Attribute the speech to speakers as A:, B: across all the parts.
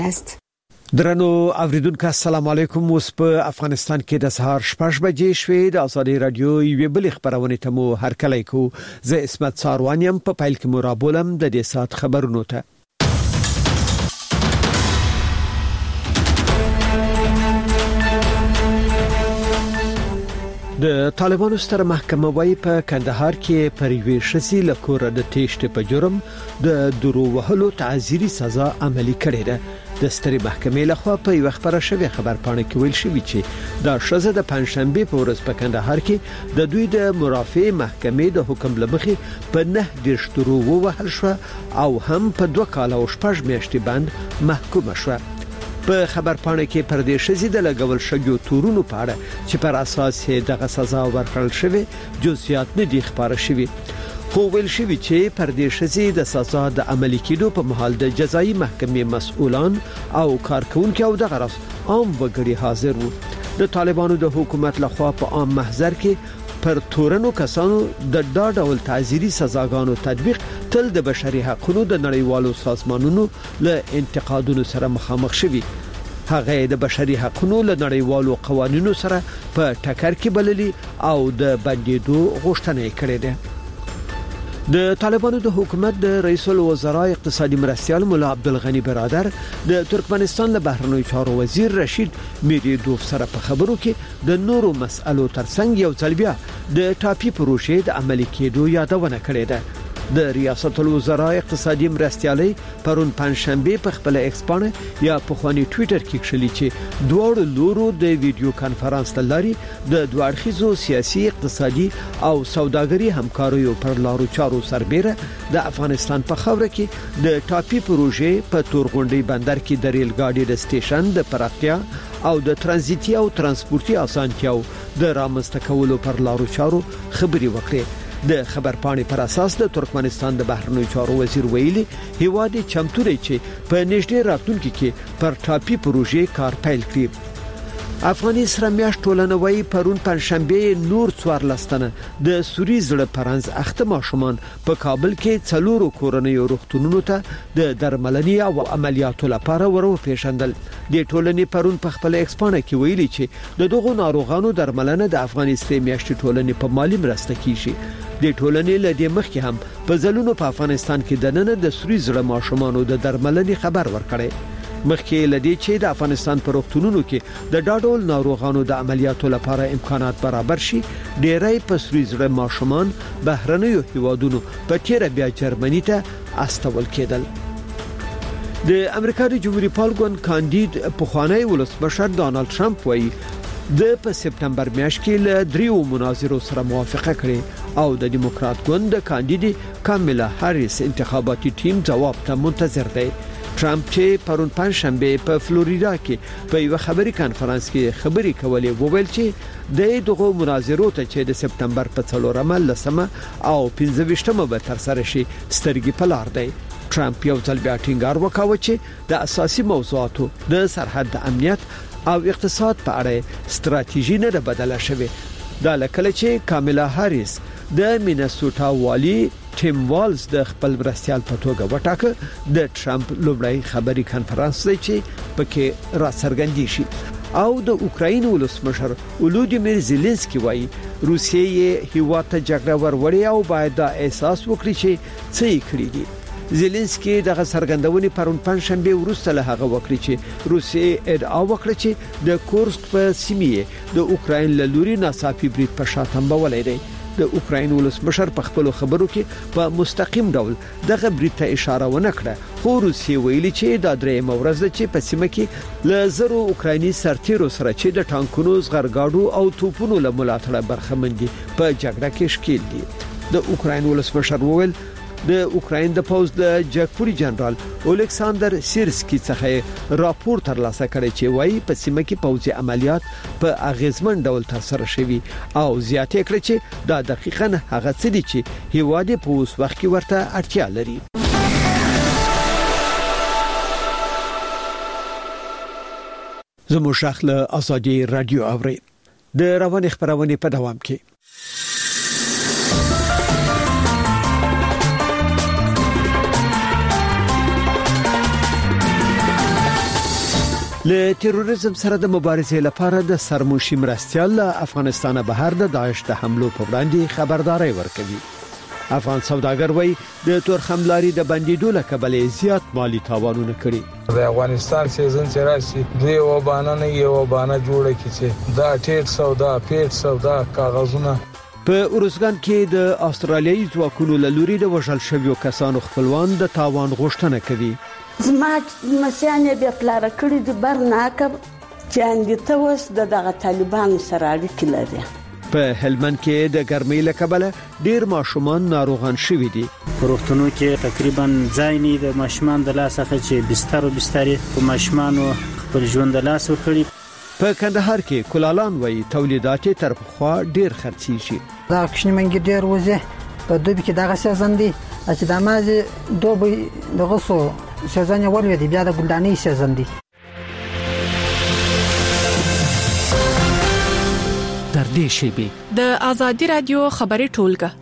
A: است.
B: درنو اوریدونکو السلام علیکم. اوس په افغانستان کې د سهار 6 بجې شوې د ازادي رادیو یوه بل خبرونه ته مو هرکلی کو. زه اسمت ساروانیم په پایل کې مرابولم د دې سات خبرونو ته. د طالبانو ستره محکمه وايي په کندهار کې پریوي شسي لکور د تېشت په جرم د درو وهلو تعزیري سزا عملي کړې ده. د ستري محکمې لخوا په یو خبره شوی خبرپاڼه کې ویل شوی چې دا شزه د پنځشنبه په ورځ په کندهار کې د دوی د مرافع محکمې د حکم لمخې په 9 درشترو ووهل شو او هم په 2 کال او 6 میاشتې باندې محکوم شو. په خبرپاڼه کې پر دې شزي د لګول شګو تورونو په اړه چې پر اساس دغه سزا ورکړل شوی جزئیات نه دي خبره شوی. خو ویل شوی چې پر دې شزي د سزا د عملي کېدو په محل د جزایي محکمې مسؤلان او کارکونکو او د غرض عام وګړي حاضر وو. د طالبانو د حکومت لخوا په عام محضر کې پر تورنو کسانو د ډول تعزیري سزاګانو تطبیق تل د بشري حقوقو د نړیوالو سازمانونو له انتقادونو سره مخامخ شوی. هغه د بشري حقوقو له نړیوالو قوانینو سره په ټکر کې بللي او د بندیدو غوښتنه کړې ده. د طالبانو د حکومت د رئیس الوزرا اقتصادي مرستيال مولا عبدالغنی برادر د ترکمنستان له بهرنیو چارو وزیر رشید میردوف سره په خبرو کې د نورو مسألو ترڅنګ یو ځل بیا د ټاپي پروژې د عملي کېدو یادونه کړې ده. د ریاست الوزرا اقتصادي مرستيالي پرون پنځشنبه په خپل ایکس باندې یا په خواني ټوئیټر کې کړلي چې دوه لورو د ویډیو کانفرنس لاري د دوړخیزو سیاسي اقتصادي او سوداګري همکاریو پر لارو چارو سربېره د افغانستان په خاوره کې د ټاپي پروژې په تورغونډي بندر کې د ریل ګاډي د سټیشن د پراختیا او د ترانزیتي او ترانسپورتي اسانتیاو د رامنځته کولو پر لارو چارو خبري وکړي. د خبرپاڼې پر اساس د ترکمنستان د بهرنیو چارو وزیر ویلي هیواد چمتو دی چې په نږدې راتلونکي کې پر ټاپي پروژې کار پیل کړي. افغاني سره میاشت ټولنوي پرون پنځشنبه نور 14 تنه د سوري زړه پرنز اخته ماشومان په کابل کې څلورو کورنیو روغتونونو ته د درملنې او عملیاتو لپاره ورو پیژندل. د ټولنې پرون په خپل ایکسپانه کې ویلي چې د دغو ناروغانو درملنه د افغانستان میاشت ټولنې په مالی مرسته کیږي. د ټولنې لدې مخکې هم په ځلونو په افغانستان کې د نن د سوري زړه ماشومانو د درملنې خبر ورکړي. مخکې لدی چې د افغانستان پر وختونو کې د ډاډول ناروغانو د عملیاتو لپاره امکانات برابر شي ډېرای په سوري زړه ماشومان بهرنیو هیوادونو په تیر بیا جرمني ته استول کېدل. د امریکا د جمهوریت پالګون کاندید پخوانی ولسمشر ډانلډ ټرمپ وایي د په سپتمبر میاشت کې له دریو مناظرو سره موافقه کړې او د دیموکرات ګوند د کاندید کامیلا هاریس انتخاباتي ټیم جواب ته منتظر دی. ټرمپ چې پرون پنځشنبه په فلوریدا کې په یو خبري کانفرنس کې خبري کولې وویل چې دغه مناظرو ته چې د سپتمبر په 4مه لسمه او 15مه به تر سره شي سترګې په لار دی. ټرمپ یو ځل بیا ټینګار وکاوه چې د اساسي موضوعاتو د سرحد د امنیت او اقتصاد په اړه ستراتیژي نه بدله شوه. دا لکه چې کامیلا هاریس د مینسوټا والی ټیم والز د خپل مرستيال په توګه وټاکه د ټرمپ لومړی خبري کانفرنس دی چې پکې را څرګندي شي. او د اوکراین ولسمشر ولودیمیر زيلنسکي وایي روسیې هیواد ته جګړه وروړي او باید دا احساس وکړي چې څه یې کړی دي. زيلنسکي دغه څرګندونې پرون پنځشنبه وروسته له هغه وکړي چې روسیې ادعا وکړه چې د کورسک په سیمه د اوکراین له لوري ناڅاپي برید په شاتم بولای دی. د اوکراین ولسمشر په خپل خبرو کې په مستقیم ډول دغه برید ته اشاره ونه کړه. خو روسیې ویلي چې دا درې مورز چې په سیمه کې ل زرو اوکرایني سرتیرو سره چې د ټانکونو زغرګاډو او توپونو له ملاتړه برخمن دي په جګړه کې شکیل دي. د اوکراین ولسمشر وویل د اوکراین د پوز د جګپوري جنرال الیکساندر سیرسکی څخه راپور ترلاسه کړی چې وایي په سیمه کې پوځي عملیات په اغیزمن ډول ترسره شوي او زیاتې کړی چې دا دقیقاً هغه څه دي چې هیواد په اوس وخت کې ورته اړتیا لري. زموږ شاخله ازادي رادیو اوري د روان خبرونه په دوام کې. له تروریزم سره د مبارزې لپاره د سرمنشي مرستیال افغانستان بهر د داعش د حملو په وړاندې خبرداري ورکوي. افغان سوداګر وایي د تورخم لارې د بندیدو له کبله زیات مالی تاوانونه کړي.
A: د افغانستان سیزن چې راشي دوی وبانه نه یو وبانه جوړه کیږي دا ټیټ سودا پیټ سودا کاغذونه.
B: په اروزګان کې د استرالیایي ځواکونو له لوري د وژل شویو کسانو خپلوان د تاوان غوښتنه کوي.
C: زما مسیانه بیا پلار کړی د برناکه چې اندته وس دغه طالبان سره اړیکې لري.
B: په هلمند کې د ګرمۍ له کبله ډیر ماشومان ناروغان شوي دي.
D: روغتونو کې تقریبا ځای نه د ماشومان د لاس څخه چې بسترې په ماشومانو خپل ژوند د لاس وکړي.
B: په کندهار کې کولالان وایي تولیدات تر پخوا ډیر خرڅیږي.
E: دا کښنی منګي ډیر وځي په دوی کې دغه سیزن دي چې د مازه دوبي دغه سو سیزن ولې دی بیا د ګلدانۍ سیزن دی.
F: در دې شیبه
G: د ازادي رادیو خبري ټولګه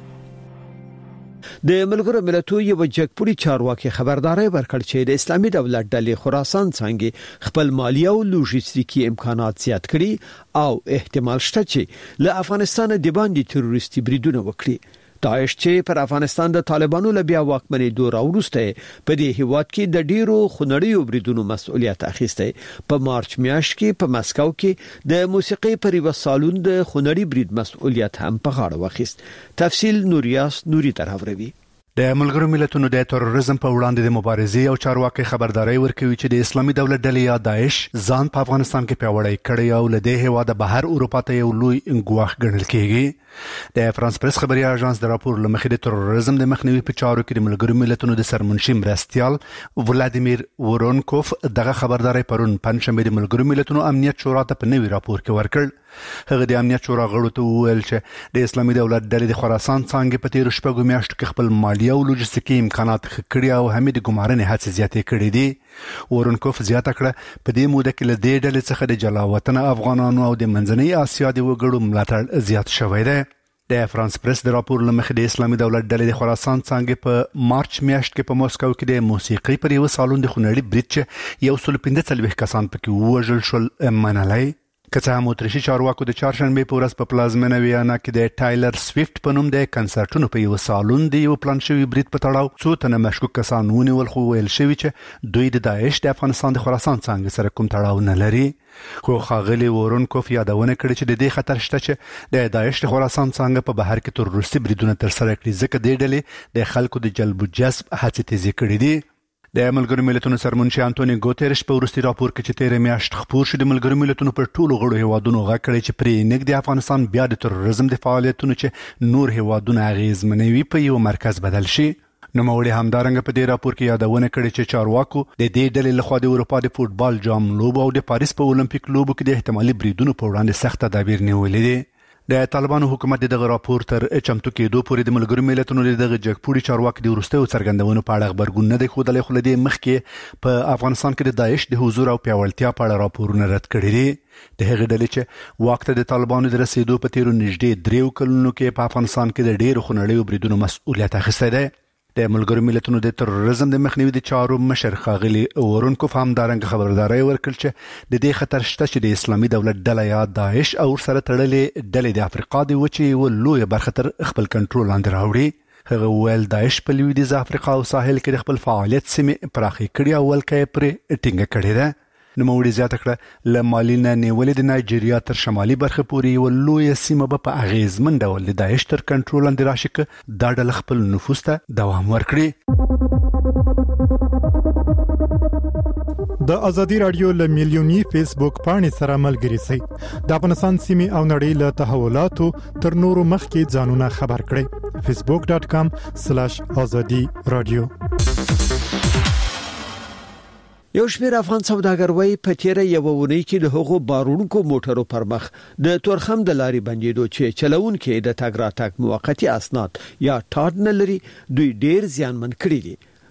B: د ملګرو ملتونو یو جګپوري چارواکي خبرداري ورکړ چې د اسلامي دولت ډلې خراسان څنګه خپل مالی او لوجستیکي امکانات زیات کړي او احتمال شته چې له افغانستان د باندې تروریستي بریدونه وکړي. داعش چې پر افغانستان د طالبانو له بیا واکمنۍ دور وروسته په دې هیواد کې د ډیرو خنړیو بریدونو مسؤلیت اخیسته. په مارچ میاشت کې په مسکو کې د موسیقي پر یو سالون د خنړی برید مسؤلیت هم په غاړه واخیست. تفصیل نوریاس نوري ترهوروي.
H: د ملګرو ملتونو د تروریزم په وړاندې د مبارزې او چارواکي خبرداري ورکوي چې د اسلامي دولت ډلې یا داعش ځان په افغانستان کې پیاوړی کړی او له دې هیواده بهر اروپا ته یو لوی ګواښ ګڼل کېږي. د فرانس پریس خبري اژانس د راپور لمخې د تروریزم د مخنیوي په چارو کې د ملګرو ملتونو د سرمنشي مرستیال ولادیمیر وورونکوف دغه خبرداري پرون پنځشنبه د ملګرو ملتونو امنیت شورا ته په نوي راپور کې ورکړ. هغه د امنیت شورا غړو ته وویل چې د اسلامي دولت ډلې د خراسان څنګه په تیر شپږو میاشتو کې خپل مالی او لوجستیکي امکانات کړي او هم د ګمارنې هڅې زیاتې کړې دي. وورونکوف زیاته کړه په دې موده کې له دې ډلې څخه د جلاوطن افغانانو او د منځنۍ اسیا د وګړو ملاتړ زیات شوی دی. د فرانس پریس د راپور لمخې د اسلامي دولت ډلې د خراسان څنګه په مارچ میاشت کې په موسکو کې د موسیقي پر یو سالون د خنړی برید چې 145 کسان پکې وژل شول منلای. که څه هم اتریشي چارواکو د چهارشنبه په ورځ په پلازمینه ویانا کې د ټایلر سویفټ په نوم د کنسرټونو په یو سالون د یو پلان شوی برید په تړاو څو تنه مشکوک کسان ونیول خو ویل شوی چې دوی د داعش د افغانستان د خراسان څنګه سره کوم تړاو نه لري. خو ښاغلي وورونکوف یادونه کړې چې د دې خطر شته چې د داعش د خراسان څنګه په بهر کې تروریستي بریدونه ترسره کړي ځکه د ډلې د خلکو د جلب و جذب هڅې تیزې کړې دي. د ملګرو ملتونو سرمنشي انټونی ګوتریش په ورستي راپور کې چې 13 میاشت خپور شو د ملګرو ملتونو پر ټولو غړو هیوادونو غږ کړی چې پرې نګ د افغانستان بیا د تروریزم د فعالیتونو چې نور هیوادونه اغیزمنوي په یو مرکز بدل شي. نوموړي همدارنګه په دې راپور کې یادونه کړې چې چارواکو د دې ډلې لخوا د اروپا د فوتبال جام لوبو او د پاریس په اولمپیک لوبو کې د احتمالي بریدونو په وړاندې سخت تدابیر نیولې دي. د طالبانو حکومت دغه راپور تر چمتو کېدو پورې د ملګرو ملتونو دغه جګپوري چارواکي د وروستیو څرګندونو په اړه خبرګون نه دی ښودلی خو له دې مخکې په افغانستان کې د داعش د حضور او پیاوړتیا په اړه راپورونه رد کړي دي. د هغې ډلې چې واک ته د طالبانو د رسېدو په تیرو نږدې 3 کلونو کې په افغانستان کې د ډېرو خنړیو بریدونو مسؤلیت اخیستی دی. د ملګرو ملتونو د تروریزم د مخنیوي د چارو مشر ښاغلي وورونکوف همدارنګه خبرداري ورکړ چې د دې خطر شته چې د اسلامي دولت ډله یا داعش او سره تړلې ډلې د افریقا د وچې یوه لویه برخه تر خپل کنټرول لاندې راوړي. هغه وویل داعش په لویدیځ افریقا او ساحل کې د خپل فعالیت سیمې پراخې کړي او ولکه یې پرې ټینګه کړې ده. نوموړي زیاته کړه له مالي نه نیولې د نایجیریا تر شمالي برخه پورې یوه لویه سیمه به په اغیزمن ډول د داعش تر کنټرول لاندې راشي که دا ډله خپل نفوذ ته دوام ورکړي.
I: د ازادي رادیو له میلیوني فیسبوک پاڼې سره ملګري سي. د افغانستان سیمې او نړۍ له تحولاتو تر نورو مخکې ځانونه خبر کړئ. facebook.com/azadi radio.
B: یو شمېر افغان سوداګر وایي په تیره یوه اونۍ کې د هغو بارونکو موټرو پر مخ د تورخم د لارې بندېدو چې چلوونکي د تګ راتګ موقتي اسناد یا ټاډ نه لري دوی ډېر زیانمن کړي دي.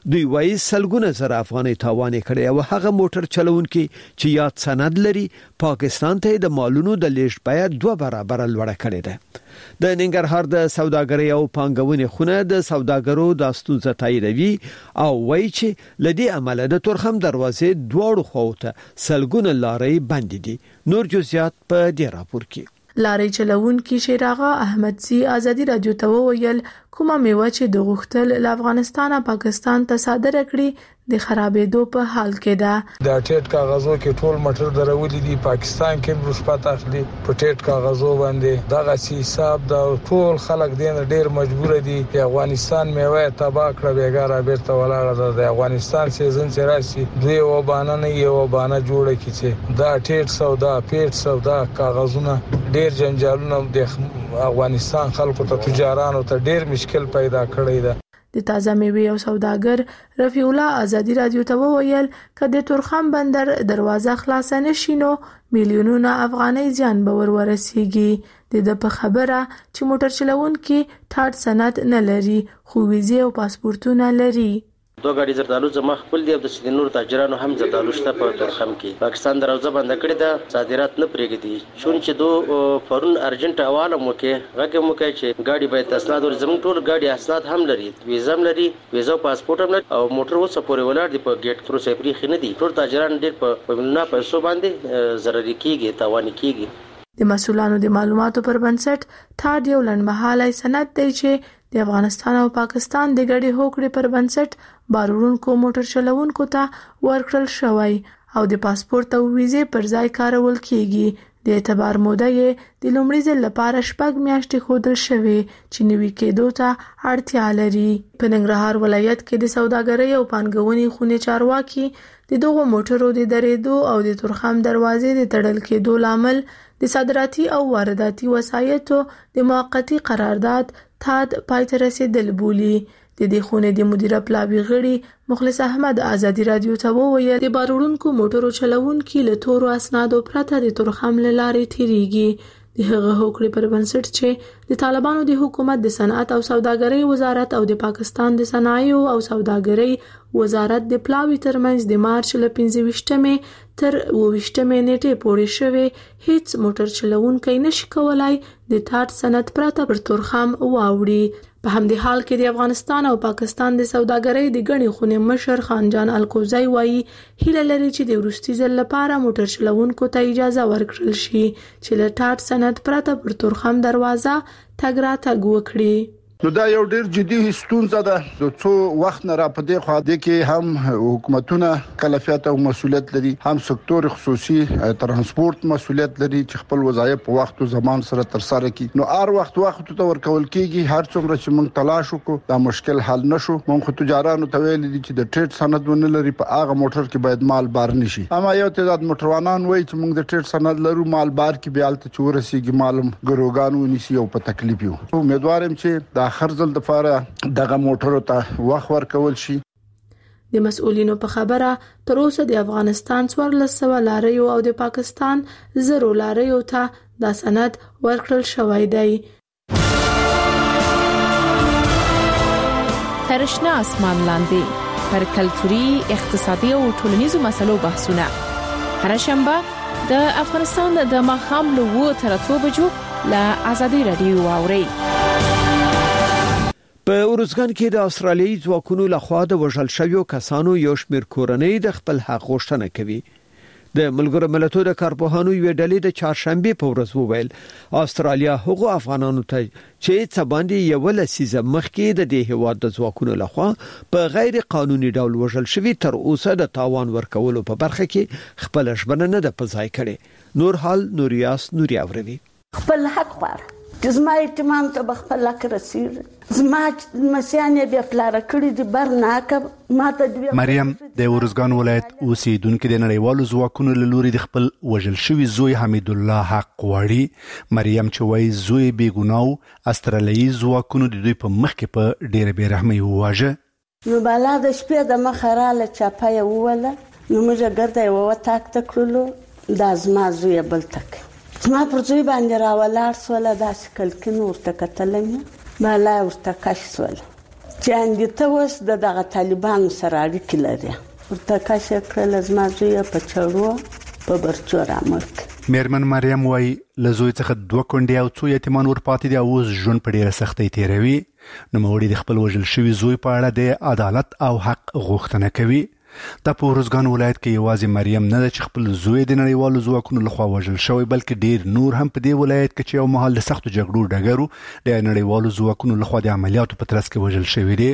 B: دوی وایي سلګونه زره افغاني تاوان کړي او هغه موټر چلونکي چې یاد سند لري پاکستان ته د مالونو د لیږد بیه 2 برابر لوړه کړې ده. د ننګرهار د سوداګرۍ او پانګونې خونه د سوداګرو د ستونزې تاییدوي او وایي چې لدی عمله د تورخم دروازې دواړو خواته سلګونه لارې بند دي. نور جزئیات په دې راپور کې.
J: لارې چلوونکي شیراغه احمدزي ازادي رادیو ته وویل کومه میوه چې د غختل له افغانستان پاکستان ته صادره کړي د خرابېدو په حال کې ده.
A: د ټیټ کاغذو کې ټول مټر درولې دي پاکستان کې رشوت اخلي په ټیټ کاغذو باندې دغه حساب د ټول خلک دین ډیر مجبور دي په افغانستان میوه تباہ کړه بیګاره بیرته ولاړه ده. د افغانستان سیزن چې راشي دوی وبانه نه یو وبانه جوړه کیږي دا ټیټ سودا پیټ سودا کاغذونه ډیر جنجالونه د افغانستان خلکو ته تجارانو ته ډیر مشکل پیدا کړی ده.
J: د تازه میوه او سوداګر رفیع الله ازادي رادیو ته وویل کله تورخم بندر دروازه خلاص نشي نو میلیونونه افغاني زیان به ورسیږي. د په خبره چې موټر چلوونکي ټاټ سند نه لري خو ویزه او پاسپورتونه لري.
K: دو غاډي زردالو زما خپل دی د سینور تاجرانو هم زردالو شته په تورخم کې پاکستان دروازه بند کړې ده صادرات نه پرېږدي شون چې دو فورن ارجنټ حواله موکه هغه موکه چې غاډي باید اسناد ور زمون ټول غاډي اسناد هم لري ویزا هم لري ویزا پاسپورت هم لري او موټر وسه پورې ولاړ دی په ګیټ پرو سپری خنه دي ټول تاجران ډېر په نه پیسو باندې ضرر کیږي تاوان کیږي.
J: د مسؤلانو د معلوماتو پر بنسټ ټاډ یو لنډمهاله سند دی چې د افغانستان او پاکستان د ګډې هوکړې پر بنسټ بارونکو موټر چلوونکو ته ورکړل شوی او د پاسپورت او ویزې پر ځای کارول کیږي. د اعتبار موده یې د لومړي ځل لپاره 6 میاشتې ښودل شوې چې نوي کېدو ته اړتیا لري. په ننګرهار ولایت کې د سوداګرۍ او پانګونې خونې چارواکي د دغو موټرو د درېدو او د تورخم دروازې د تړل کېدو لامل د صادراتي او وارداتي وسایطو د موقتی قرارداد تاد پای ته رسیدل بولی. د دې خونې د مدیره پلاوی غړي مخلص احمد ازادي رادیو ته وویل د بارونکو موټرو چلوونکي له تورو اسنادو پرته د تورخم لارې تیریږي. د هغه هوکړې پر بنسټ چې د طالبانو د حکومت د صنعت او سوداګرۍ وزارت او د پاکستان د صنایع او سوداګرۍ وزارت د پلاوی ترمنځ د مارچ له 15مې تر 28مې نیټې پورې شوه هیڅ موټر چلوونکی نشي کولای د ټاټ سند پرته پر تورخم واوړي. په همدې حال کې د افغانستان او پاکستان د سوداګرۍ د غني خونې مشر خانجان الکوزی وایي هیله لري چې د وروستي ځل لپاره موټر چلوونکو ته اجازه ورکړل شي چې له ټاټ سند پرته پر تورخم دروازه تګ راتګ وکړي.
L: نو دا یو ډیر جدي ستونزه ده د څو وخت نه را پدې خو د کې هم حکومتونه کلفیت او مسولیت لري هم سکتور خصوصي ترانسپورت مسولیت لري چې خپل وظایف په وخت او زمان سره تر سره کړي. نو هر وخت ته ورکول کیږي هر څومره چې موږ تلاش وکړو دا مشکل حل نشو. موږ تجارانو ته ویل دي چې د ټریډ سند ونه لري په هغه موټر کې باید مال بار نشي. اما یو تعداد موټروانان وایي چې موږ د ټریډ سند لرو مال بار کې بیالته چورسيږي مالم ګروګانو نشي او په تکلیف یو. امیدوارم چې اخر ځل د فاره دغه موټرو ته وخت ورکول شي.
J: د مسؤلینو په خبره تر اوسه د افغانستان 1400 لاریو او د پاکستان 0 لاریو ته د سند ورکړل شوی دی.
G: ترشنا اسمان لاندې پر کلتوري اقتصادي او ټولنیزو مسلو بحثونه هر شنبه د افغانستان د ماښام له 2 تر 3 بجو له ازادي رادیو واوري.
B: په اورزګان کې د استرالیایي ځواکونو لخوا د وژل شویو کسانو یو شمېر کورنۍ د خپل حق غوښتنه کوي. د ملګرو ملتونو د کارپوهانو یو ډلې د چهارشنبه په ورځ وویل استرالیا هغو افغانانو ته چې څه باندې یو لسیزه مخکې د دې هیواد د ځواکونو لخوا په غیر قانوني ډول وژل شوی تر اوسه د تاوان ورکولو په برخه کې خپل ژبنه نه د پځای کړي. نور حال نوریاس نوري اوروي
C: خپل حق غواړي زما اهتمام ته بخپل کرسیر زما مسیانه بیا پلار کړی دی برناکه ماته دی.
H: مریم د اورزګان ولایت اوسیدونکو د نړیوالو ځواکونو له لوري د خپل وژل شوی زوی حمید الله حق غواړي. مریم چې وایي زوی بې ګناه استرالیایي ځواکونو د دوی په مخ کې په ډېر بیرحمۍ وواژه.
C: نو بالا د شپې د مخراله چاپای ووله نو موږ ګرځي و تاک تکلو د ازما زوی بل تک زما پر زوی باندې راولار سول داس کل کې نور ته کتلنه بالا ورته کش سول چې اندته اوس دغه طالبانو سره اړیکې لري ورته کشف کړل زما زوی په چړو په برچو رامړ
H: میرمن مریم وای لزوی څخه 2 کونډې او 2 یتیمان ورپاتې دي او اوس ژوند په ډیره سختۍ تیروي نو موري د خپل وژل شوی زوی په اړه د عدالت او حق غوښتنه کوي د پورزګان ولایت کې یوازې مریم نه د خپل زوی د نړیوالو ځواکونو لخوا وژل شوی بلکې ډیر نور هم په دې ولایت کې چې یو مهال د سختو جګړو ډګرو د نړیوالو ځواکونو لخوا د عملیاتو په ترڅ کې وژل شوی دي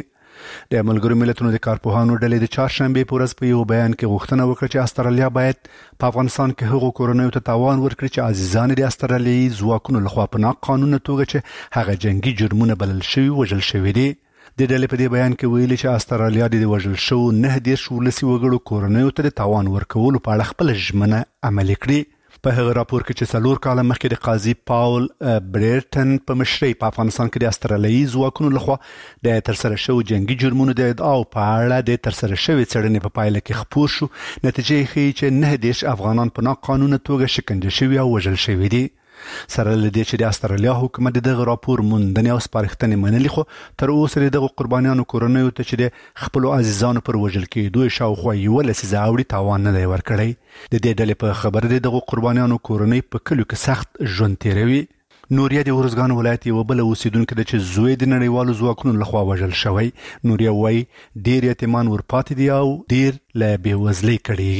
H: د ملګرو ملتونو د کارپوهانو ډلې د چهارشنبه په ورځ په یو بیان کې غوښتنه وکړه چې استرالیا باید په افغانستان کې هغو کورنیو ته تاوان ورکړي چې عزیزان د استرالیایي ځواکونو لخوا په ناقانونه توګه چې هغه جنگي جرمونه بلل شوی وژل شوی دي د ډلې په دې بیان کې ویلي چې استرالیا د وژل شو 19 ولسي وګړو کورنیو ته د تاوان ورکولو په اړه خپل ژمنه عملي کړې په هغه راپور کې چې 4 کاله مخکې د قاضي پاول بریټن په مشرۍ په افغانستان کې د استرالیایي ځواکونو لخوا د ترسره شو جنگي جرمونو د ادعاو په اړه د ترسره شوی څېړنې په پایله کې خپور شو نتیجه ښیي چې 19 افغانان په ناقانونه توګه شکنجه شوي او وژل شوي دي سره لدې چې د استرالیا حکومت دغه راپور موندنې او سپارښتنې منلې خو تر اوسه دغه قربانیانو کورنیو ته چې د خپل عزیزانو پر وژل کېدو شاوخوا یو لسیزه اوړي تاوان نه دی ورکړی د دې ډلې په خبره د دغه قربانیانو کورنۍ په کلیو کې سخت ژوند تیروي نوریا د ورزګان ولایت یو بل اوسیدونکو د چې زوی د نړیوالو ځواکونو لخوا وژل شوی نوریا وای ډیر یتیمان ورپاتې دي او ډیر لا بېوزلۍ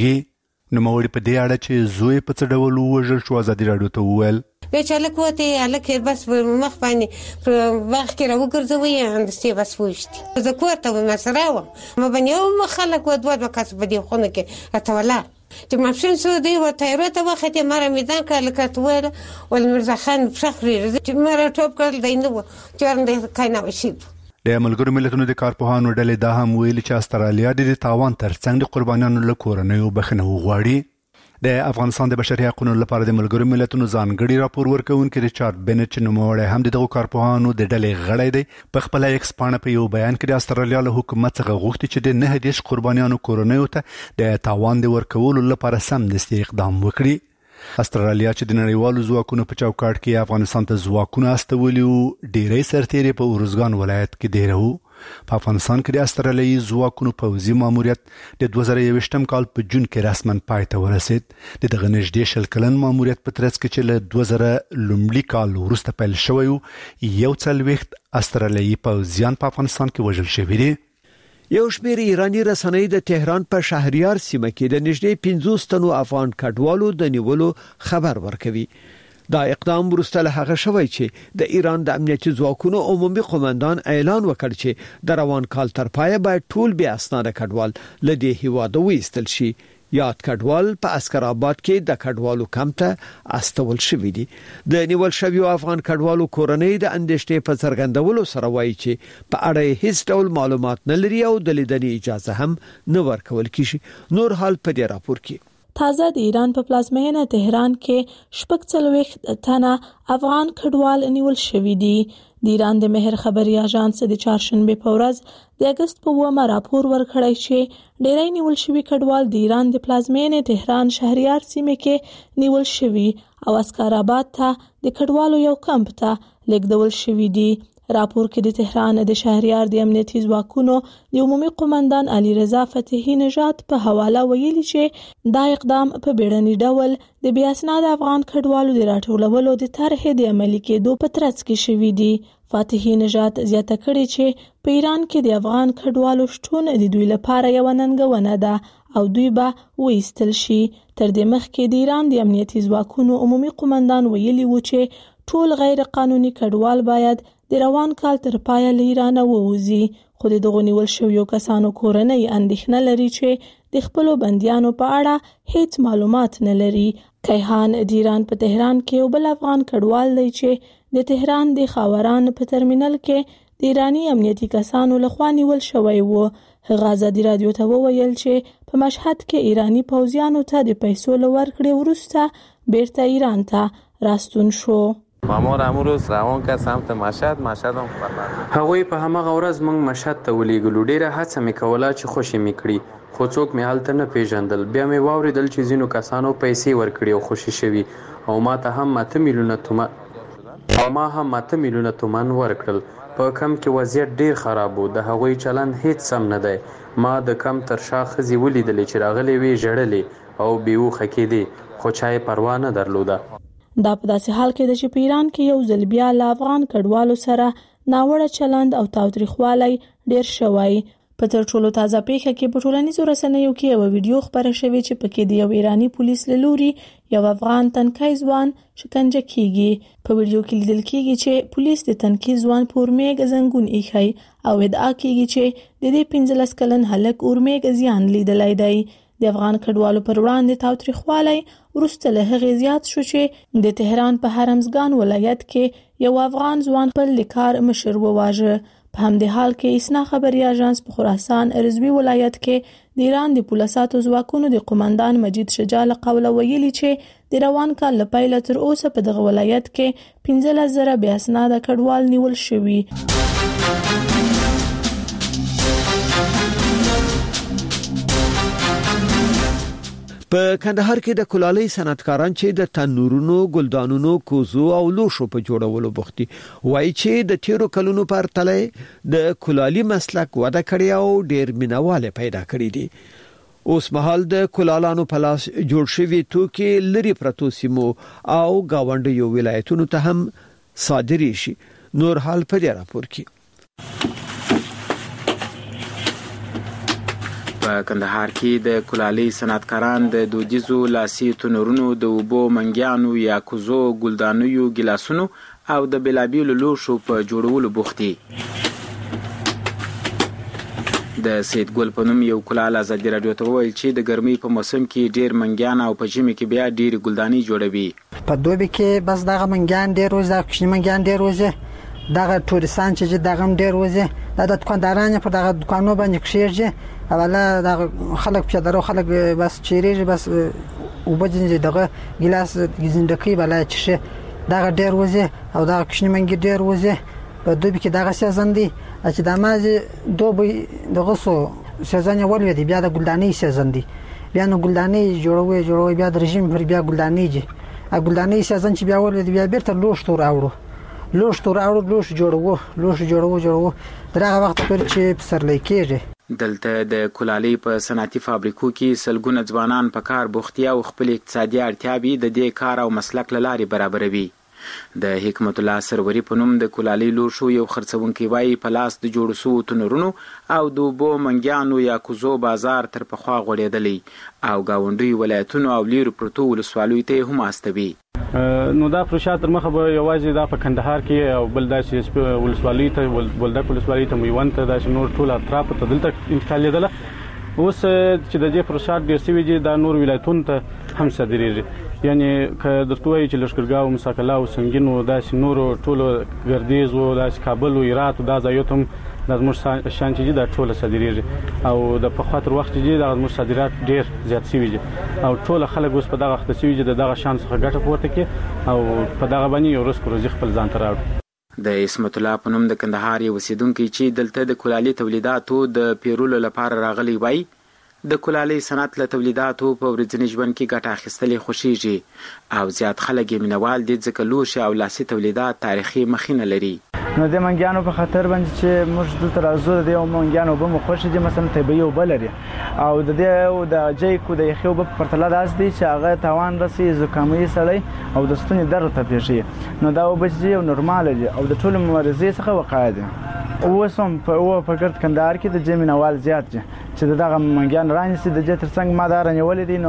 H: کړيږي نو موري په دې اړه چې زوی په څه ډول وژل شو ازادي راډیو ته وویل
M: بیچاره کوته الکه بس مخ باندې په وخت کې راوګرځوي اندستي بس وښتي زه کوته ما سره و ما باندې یو خلک و دوه کس په دې خونه کې اتولا چې ماشين سو دی و تایروته وخت مره میدان کله کتوله ول مرزا خان فخري چې مره ټوپ کړل دینه و چې ورنده کاینه وشي
H: د ملګرو ملتونو د کارپوهانو ډلې دا هم ویلي چې استرالیا د تاوان ترڅنګ د قربانیانو له کورنیو بخښنه وغواړي د افغانستان د بشري حقوقو لپاره د ملګرو ملتونو ځانګړي راپور ورکوونکي ریچارډ بنټ نوموړی هم دغه کارپوهانو د ډلې غړی دی په خپل ایکس پاڼه په یو بیان کې د استرالیا له حکومت څخه غوښتي چې د 19 قربانیانو کورنیو ته د تاوان د ورکولو لپاره سمدستي اقدام وکړي استرالیا چې د نړیوالو ځواکونو په چوکاټ کې افغانستان ته ځواکونه استولي ډیری سرتیري په ورزګان ولایت کې دیرو په افغانستان کې د استرالیایي ځواکونو پوځي ماموریت د 2021 کال په جون کې رسماً پای ته ورسید دغه نږدې شل کلن ماموریت په ترڅ کې چې له 2000 لومړي کال وروسته پیل شوی یو څلويخت استرالیایي پوځیان په افغانستان کې وژل شوي دي
B: یو شمېر ایرانی رسنۍ د تهران په شهریار سیمه کې د نږدې 50 تنو افغان کډوالو د نیولو خبر ورکوي دا اقدام وروسته له هغه شوی چې د ایران د امنیتي ځواکونو عمومي قومندان اعلان وکړ چې د روان کال تر پایه باید ټول بیا اسناد کډوال له دې هیواده وایستل شي یاد کډوال په اسکر آباد کې د کډوالو کمپ ته استول شوی دي د نیول شویو افغان کډوالو کورنۍ د اندېشنې په څرګندولو سره وایي چې په اړه هیڅ ډول معلومات نه لري او د لیدنې اجازه هم نه ورکول کیږي نور حال په دې راپور کې
J: تازه د ایران په پلازمینه تهران کې شپږ څلوېښت تنه افغان کډوال نیول شوي دي د ایران د مهر خبري اژانس د چهارشنبه په ورځ د اگست په 9 راپور ورکړی چې ډېری نیول شوي کډوال د ایران د پلازمینه تهران شهریار سیمه کې نیول شوي او اسکر آباد ته د کډوالو یو کمپ ته لیږدول شوي دي راپور کې د تهران د شهریار د امنیتي ځواکونو د عمومي قومندان علي رضا فتحي نژاد په حواله ویلي چې دا اقدام په بیړني ډول د بیا اسناد افغان کډوالو د راټولولو د طرحې د عملي کېدو په ترڅ کې شوي دي فتحي نژاد زیاته کړې چې په ایران کې د افغان کډوالو شتون د دوی لپاره یو ننګونه ده او دوی به وایستل شي تر دې مخکې د ایران د امنیتي ځواکونو عمومي قومندان ویلي و چې ټول غیر قانوني کډوال باید د روان کال تر پایه له ایران ووځي خو دغه نیول شویو کسانو کورنۍ اندېښنه لري چې د خپل بنديانو په اړه هیڅ معلومات نه لري کیهان د ایران په تهران کې یو بل افغان کډوال دی چې د تهران د خاوران په ترمینل کې د ایرانی امنیتي کسانو لخوا نیول شوی و هغه ازادي رادیو ته وویل چې په مشهد کې ایرانی پوځیانو ته د پیسو لورکړې وروسته بیرته ایران ته راستون شو
N: مامور امروز روان که سمت مشهد هم خبر
O: هغوی په همغه ورځ موږ مشهد ته ولېږلو ډیره هڅه مې کوله چې خوشي مې کړي خو څوک مې هلته نه پیژندل بیا مې واوریدل چې ځینو کسانو پیسې ورکړي او خوشي شوي او ما ته هم 8 میلیونه تومان ورکړل په کم کې وضعیت ډیر خراب و، د هغوی چلند هیڅ سم نه دی. ما د کم تر شا ښځې ولیدلې چې راغلې وې ژړلې او بیهوښه کېدې، خو چا یې پروا نه درلوده.
J: دا په داسې حال کې ده چې په ایران کې یو ځل بیا له افغان کډوالو سره ناوړه چلند او تاوتریخوالی ډیر شوی. په تر ټولو تازه پیښه کې په ټولنیزو رسنیو کې یو ویډیو خپره شوې چې پکې د یو ایرانی پولیس له لوري یو افغان تنکي ځوان شکنجه کیږي. په ویډیو کې لیدل کیږي چې پولیس د تنکي ځوان په اورمیږ زنګون ایښی او ادعا کیږي چې د دې 15 کلن هلک اورمیږ زیان لیدلی دی. د افغان کډوالو پر وړاندې تاوتریخوالی وروسته له هغې زیات شو چې د تهران په هرمزګان ولایت کې یو افغان ځوان خپل د کار مشر وواژه. په همدې حال کې اسنا خبري اژانس په خراسان ارزوی ولایت کې د ایران د پولیساتو ځواکونو د قومندان مجید شجاع له قوله ویلي چې د روان کال له پیله تر اوسه په دغه ولایت کې 15,000 بې اسناده کډوال نیول شوي.
B: په کندهار کې د کلالۍ صنعتکاران چې د تنورونو، ګلدانونو، کوزو او لوښو په جوړولو بوختي وایي چې د تیرو کلونو په پرتله د کلالۍ مسلک وده کړی او ډیر مینواله پیدا کړی دي. اوس مهال د کلالانو په لاس جوړ شوی توکي لري پرتو سیمو او گاونډیو ولایتونو ته هم صادري شي. نور حال په دې راپور کې.
P: په کندهار کې د کلالۍ صنعتکاران د دودیزو لاسي تنورونو، د اوبو منګیانو یا کوزو، ګلدانیو، ګلاسونو او د بېلابېلو لوښو په جوړولو بوخت دي. د سید ګل په نوم یو کلال ازادي راډیو ته وویل چې د ګرمۍ په موسم کې ډیر منګیان او په ژمي کې بیا ډیر ګلداني جوړوي.
E: په دوبي کې بس دغه منګیان ډیر وځي، دغه کوچني منګیان ډیر وځي، دغه تورستان چې دغه ډیر وځي، د دکاندارانو په دغه دکانونو باندې کښېږي. اوله دغه خلک پیادهرو خلک بس چیرېږي، بس وبدي دغه ګلاس زندګي بلای چې دغه ډیر وځي او دغه کوچني منګي ډیر وځي. په دوبي کې دغه سیزن دی چې د مازی دوبي دغه سو سیزن ولې دی، بیا د ګلداني سیزن دی، بیا نو ګلداني جوړوي بیا د رژیم پر بیا ګلداني جي ګلداني سیزن چې بیا ولې دی بیا بیرته لوښ راوړو لوښ جوړو دغه وخت پر چې پسرلی کېږي.
P: دلته د کلالۍ په صنعتي فابریکو کې سلګونه ځوانان په کار بوختي او خپل اقتصادي اړتیاوې د دې کار او مسلک له لارې برابروي. د حکمت الله سروري په نوم د کلالۍ لوښو یو خرڅونکی وایي په لاس د جوړ شوو تنورونو او د اوبو منګیانو یا کوزو بازار تر پخوا غوړېدلی او ګاونډیو ولایتونو او لیرو پرتو ولسوالیو ته هم استوي.
Q: نو دا پروژه تر مخه به یوازې دا په کندهار کې او بل داسې ولسوالۍ ته بولدک ولسوالۍ ته میوند ته داسې نور ټول اطراف ته دلته انتقالېدله. اوس چې د دې پروژه ډېر سوي دي دا نور ولایتونو ته هم صادرېږي. یعنی که درته وایي چې لښکرګاه او مساکله او سنګین او داسې نورو ټولو ګردیز او داسې کابل او هرات دا ځایو ته هم دا زموږ شان چې دا ټوله صادرېږي او د پخوا تر وخت چې دا زموږ صادرات ډېر زیات سوي دي او ټول خلک اوس په دغه وخت سوي دي دغه شان څخه ګټه پورته کړي او په دغه باندې یو رزق روزي خپل ځان ته راوړي.
P: د اسمت الله په نوم د کندهار یو اوسیدونکی چې دلته د کلالۍ تولیداتو د پیرولو لپاره راغلی وای د کلالۍ صنعت له تولیداتو په ورځني ژوند کې ګټه اخیستلې خوښیږي او زیات خلک یې مینوال دي ځکه لوښي او لاسي تولیدات تاریخي مخینه لري.
R: نو د منګیانو په خاطر باندې چې موږ دلته راځو د دې منګیانو به مو خوښ دي مثلا طبیعي اوبه لري او د دې د جیکو د یخي اوبه په پرتله داس دي چې هغه تاوان رسي زکامي سړی او د ستوني درد ته پیښي. نو دا اوبه چې نورمال دي او د ټولو مریضۍ څخه وقایه دي. اوس هم په ګرد کندهار کې د جمینوال زیات دي چې دغه منګیان رانیسي د دې ترڅنګ ما دا رانیولې دي.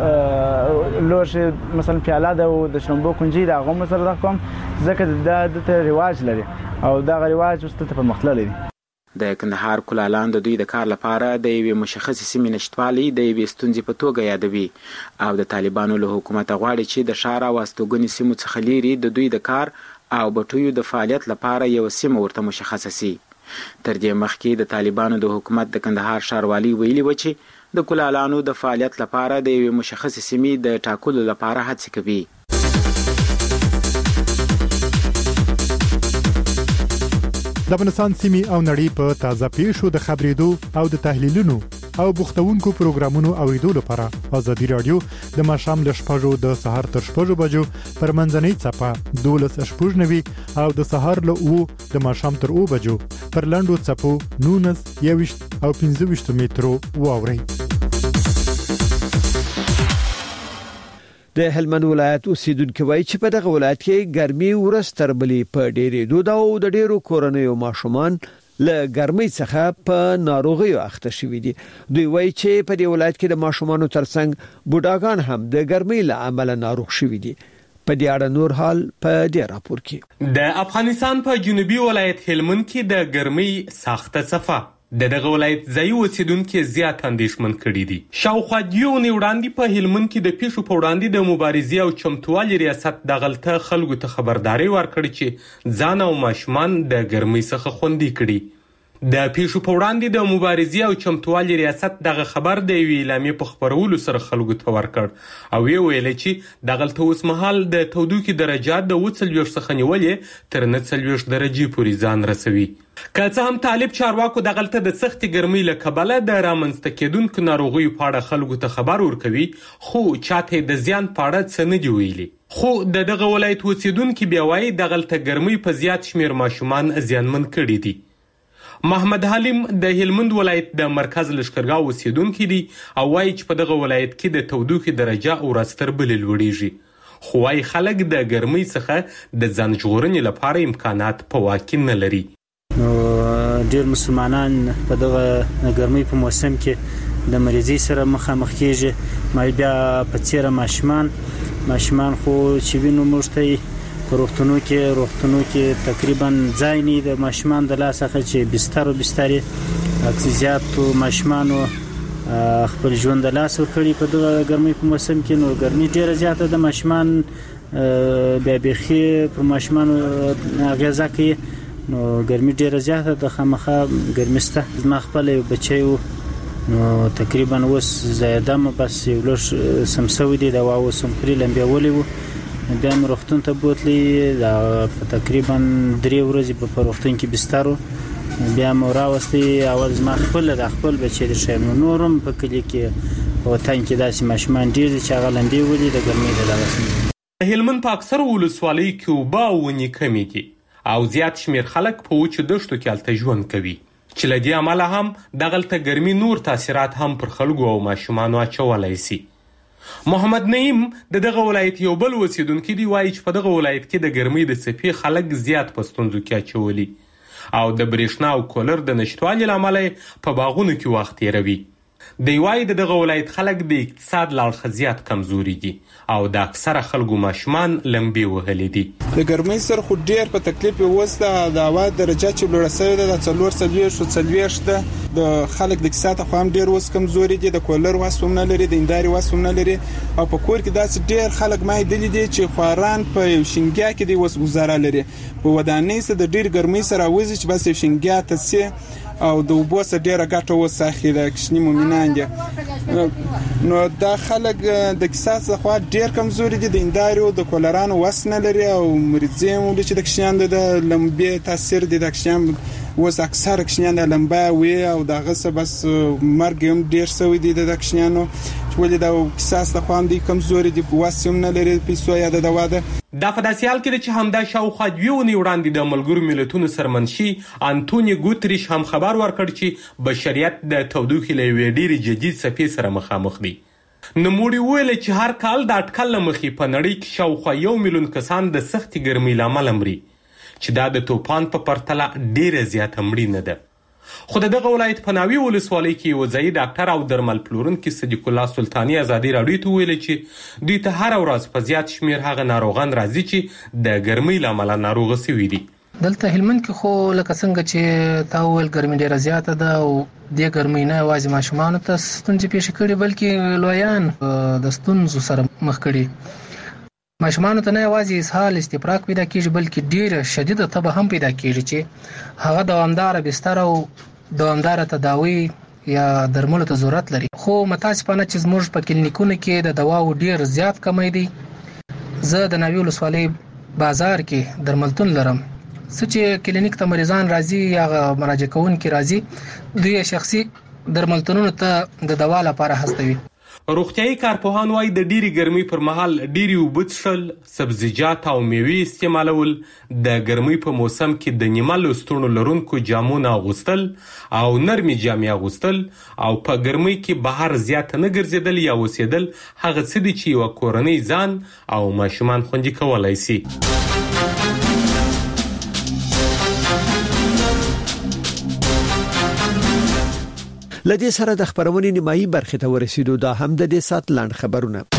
R: نو لوښي مثلا پیاله ده او د شړومبو کنجي د هغه سره راکوم ځکه د رواج لري او دا رواج اوس ته پرمختللی دی.
P: د کندهار کلالان د دوی د کار لپاره د یوې مشخصې سیمې نشتوالی د یوې ستونزې په توګه یادوي او د طالبانو له حکومته غواړي چې د ښار او استوګنې سیمو څخه لیرې د دوی د کار او بټیو د فعالیت لپاره یو سیمه ورته مشخصه سي. تر دې مخکې د طالبانو د حکومت د کندهار ښاروالي ویلي و چې د کلالانو د فعالیت لپاره د یوې مشخصې سیمې د ټاکلو لپاره هڅې کوي.
I: د افغانستان سیمې او نړۍ په تازه پیښو د خبرېدو او د تحلیلونو او بوختونکو پروګرامونو اوریدو لپاره ازادي رادیو د ماشام ل شپږو د سهار تر 6 بجو پر منځنۍ چپه 12:90 او د سهار له 2 د ماشام تر 2 بجو پر لاندو چپو 19 او 15 مترو واوري.
B: د هلمند ولایت اوسیدونکو وایي چې په دغه ولایت کې ګرمي ورستر بلی په ډېرې دوه او د ډېرو کورنیو ماشومان له ګرمۍ څخه په ناروغیو اخته شوي دي. دوی وایي چې په دې ولایت کې د ماشومانو ترڅنګ بوډاګان هم د ګرمۍ له امله ناروغ شوي دي. په دې اړه نور حال په دې راپور کې.
S: د افغانستان په جنوبي ولایت هلمند کې د ګرمۍ سخته صفه دغه ولایت ځای اوسیدونکو زیات اندېښمن کړي دي. شاوخوا یو وړاندې په هلمند کې د پیښو په وړاندې د مبارزې او چمتووالي ریاست د غلطه خلکو ته خبرداري ورکړي چې ځان او ماشومان د ګرمۍ څخه خوندي کړي. د پیښو په وړاندې د مبارزې او چمتووالي ریاست دغه خبر د اعلامیې په خبرولو سره خلکو ته ورکړ او ویل چې د غلطه اوسمهال د تودوخې درجات د 40 څخه نیولې تر 39 درجې پورې ځان رسوي. که څه هم طالب چارواکو د غلطه د سختي ګرمۍ له کبله د رامنځته کېدونکو ناروغیو په اړه خلکو ته خبر ورکوي خو چاته د زیان په اړه څه نه دی ویلي. خو دغه ولایت اوسیدونکو بیا وایي د غلطه ګرمۍ په زیات شمیر ماشومان زیانمن کړي دي. محمد حلیم د هلمند ولایت د مرکز لشکرګاه اوسیدونکو دي او وایي چې په دغه ولایت کې د تودوخې درجه ورستر بل لوړیږي. خو وايي خلک د ګرمۍ څخه د ځان ژغورنې لپاره امکانات په واک کې نه لري.
D: نو ډېر مسلمانان په دغه ګرمۍ په موسم کې د مریضۍ سره مخامخ کېږي. بیا په څیره ماشومان خو چې وینو موږ ته په روغتونو کې تقریبا ځای نه د ماشومان د لاسه چې بسترې اکسیجاتو ماشومانو خپل ژوند د لاس ورکړي په دغه ګرمۍ په موسم کې. نو ګرمۍ ډېره زیاته د ماشومان بیا بیخي په ماشومانو اغیزه کوي. نو ګرمۍ ډېره زیاته د خامخا ګرمسته زما خپل یو بچی و نو تقریبا اوس زیاده بس یو لږ سمسوي دي دوا اوس هم پرې لمبیولی و. بیا مې روغتون ته بوتلی په تقریبا 3 ورځې په روغتون کې بستر بیا مې راوستی. اول زما خپل بچی د شیم نورم په کلی کې وطن کې داسې ماشومان ډېر دي چې هغه لمبې ولي د ګرمۍ د لاسه.
S: هلمند په اکثر ولسوالیو کې اوبه او ونې کمې دي او زیات شمیر خلک په وچو دښتو کې هلته ژوند کوي چې له دې امله هم دغلته ګرمۍ نور تاثیرات هم پر خلکو او ماشومانو اچولی سي. محمد نعیم دغه ولایت یو بل اوسیدونکو دی وایي چې په دغه ولایت کې د ګرمۍ د څپې خلک زیات په ستونزو کې اچولي او د برېښنا او کولر د نشتوالي له امله په باغونو کې وخت تېروي. دی وایي دغه ولایت خلک د اقتصاد له اړخه زیات کمزوري دي او د اکثره خلکو ماشومان لمبې وهلي دي.
T: د ګرمۍ سره خو ډېر په تکلیف وسته د هوا درجه چې لوړه شوې ده د 440 ده. د خلک د اقتصاد خو هم ډېر وس کمزوري دي. د کولر واس هم نه لري، د انداري واس هم نه لري او په کور کې داسې ډېر خلک ما لیدلي دي چې خواران په یو شینګیا کې دی وس گزاره لري. په ودانۍ سره د ډېر ګرمۍ سره وځي چې بس یو شینګیا ته سي او د اوبو سره ډېره ګټه وساخي د کشنی مومنان دي. نو دا خلک د اقتصاد څخه ډېر کمزوري دي. د اندارو د کولرانو وس نه لري او مریضي هم چې د کشنیان د لمبې تاثیر دي. د کشنیان وس اکثر کشنیان د لمبا وي او دغه څه بس مرګ هم ډېر سوي دي د کشنیانو ولې د اقتصاد څخه هم دي کمزوري دي. وس هم نه لري پیسو یا د دوا ده.
S: دا په داسې حال کې چې همدا شاوخوا 2 ونې وړاندې د ملګرو ملتونو سرمنشي انټونی ګوتریش هم خبر ورکړ چې بشریت د تودوخې له یوې ډېرې جدي څپې سره مخامخ دی. نوموړي وویل چې هر کال د اټکل له مخې په نړۍ کې شاوخوا 1 میلیون کسان د سختې ګرمۍ له امله مري چې دا د توپان په پرتله ډېره زیاته مړینه ده. خو دغه ولایت په ناوې ولسوالۍ کې یو ځایي ډاکټر او درمل پلورونکي صدیق الله سلطاني ازادي راډیو ته ویل چې دوی ته هر ورځ په زیات شمیر هغه ناروغان راځي چې د ګرمۍ له امله ناروغه شوي دي.
U: دلته هلمند کې خو لکه څنګه چې تا وویل ګرمۍ ډېره زیاته ده او دې ګرمۍ نه یوازې ماشومانو ته ستونزې پیښې کړي بلکې لویان د ستونزو سره مخ کړي. ماشومانو ته نه یوازې اسهال استفراق پیدا کیږي بلکې ډیره شدیده تبه هم پیدا کیږي چې هغه دوامدار بستر او دوامدار تداوی یا درملو ته ضرورت لري. خو متاسفانه چې زموږ په کلینیکونو کې د دواو ډیر زیات کمی دی. زه د ناوې ولسوالۍ بازار کې درملتون لرم چې کلینیک ته مریضان راځي یا مراجعه کوونکي راځي دوی شخصي درملتونونو ته د دوا لپاره هڅوي.
S: روغتيایي کارپوهان وايي د ډيري ګرمۍ پر مهال ډيري اوبه څښل، سبزیجات او میوې استعمالول، د ګرمۍ په موسم کې د نیمه لستوڼو لرونکو جامو نه اغوستل او نرمي جامې اغوستل او په ګرمۍ کې بهر زیات نه ګرځېدل یا اوسېدل هغه څه دي چې یو کورنۍ ځان او ماشومان خوندي کولای شي.
B: لدې سره د خبرونې نیمایي برخه ته ورسېدو. دا هم د دې سات لاند خبرونه.